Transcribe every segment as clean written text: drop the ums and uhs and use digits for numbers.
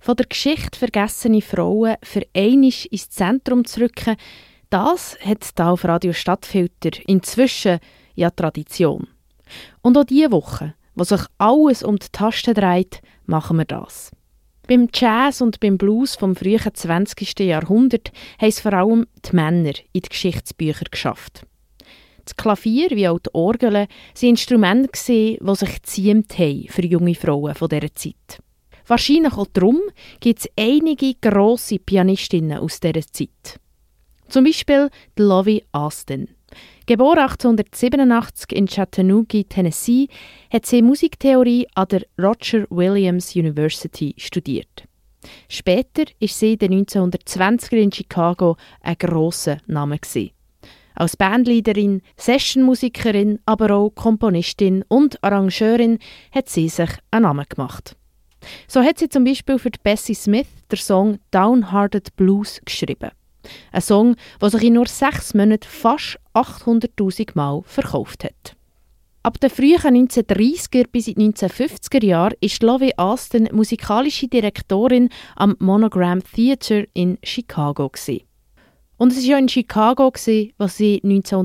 von der Geschichte vergessene Frauen für einmal ins Zentrum zu rücken, das hat hier auf Radio Stadtfilter inzwischen ja Tradition. Und auch diese Woche, wo sich alles um die Tasten dreht, machen wir das. Beim Jazz und beim Blues vom frühen 20. Jahrhundert haben es vor allem die Männer in die Geschichtsbücher geschafft. Das Klavier wie auch die Orgel waren Instrumente, die sich geziemt haben für junge Frauen von dieser Zeit. Wahrscheinlich auch darum gibt es einige grosse Pianistinnen aus dieser Zeit. Zum Beispiel die Lovie Aston. Geboren 1887 in Chattanooga, Tennessee, hat sie Musiktheorie an der Roger Williams University studiert. Später war sie in den 1920er in Chicago ein grosser Name. Als Bandleaderin, Sessionmusikerin, aber auch Komponistin und Arrangeurin hat sie sich einen Namen gemacht. So hat sie zum Beispiel für Bessie Smith den Song «Downhearted Blues» geschrieben. Ein Song, der sich in nur 6 Monaten fast 800'000 Mal verkauft hat. Ab den frühen 1930er bis in die 1950er Jahre war Lovie Aston musikalische Direktorin am Monogram Theatre in Chicago. Und es war ja in Chicago, wo sie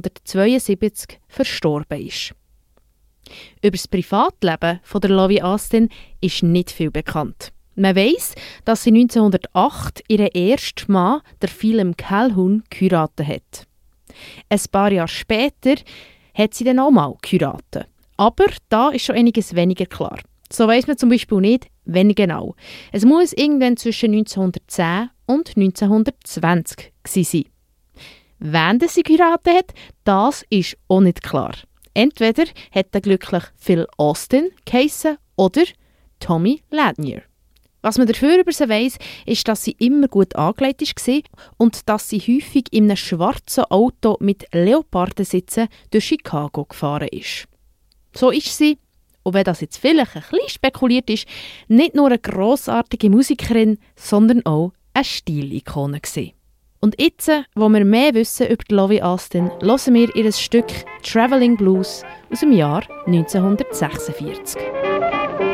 1972 verstorben ist. Über das Privatleben von der Lovie Aston ist nicht viel bekannt. Man weiss, dass sie 1908 ihren ersten Mann, der Phelim Calhoun, geheiratet hat. Ein paar Jahre später hat sie dann auch mal geheiratet. Aber da ist schon einiges weniger klar. So weiss man zum Beispiel nicht, wann genau. Es muss irgendwann zwischen 1910 und 1920 gewesen sein. Wann sie geheiratet hat, das ist auch nicht klar. Entweder hat er glücklich Phil Austin geheissen oder Tommy Ladnier. Was man dafür über sie weiss, ist, dass sie immer gut angelegt war und dass sie häufig in einem schwarzen Auto mit Leopardensitzen durch Chicago gefahren ist. So ist sie, und wenn das jetzt vielleicht ein bisschen spekuliert ist, nicht nur eine grossartige Musikerin, sondern auch eine Stilikone gewesen. Und jetzt, wo wir mehr wissen über die Lovie Aston, hören wir ihr Stück «Traveling Blues» aus dem Jahr 1946.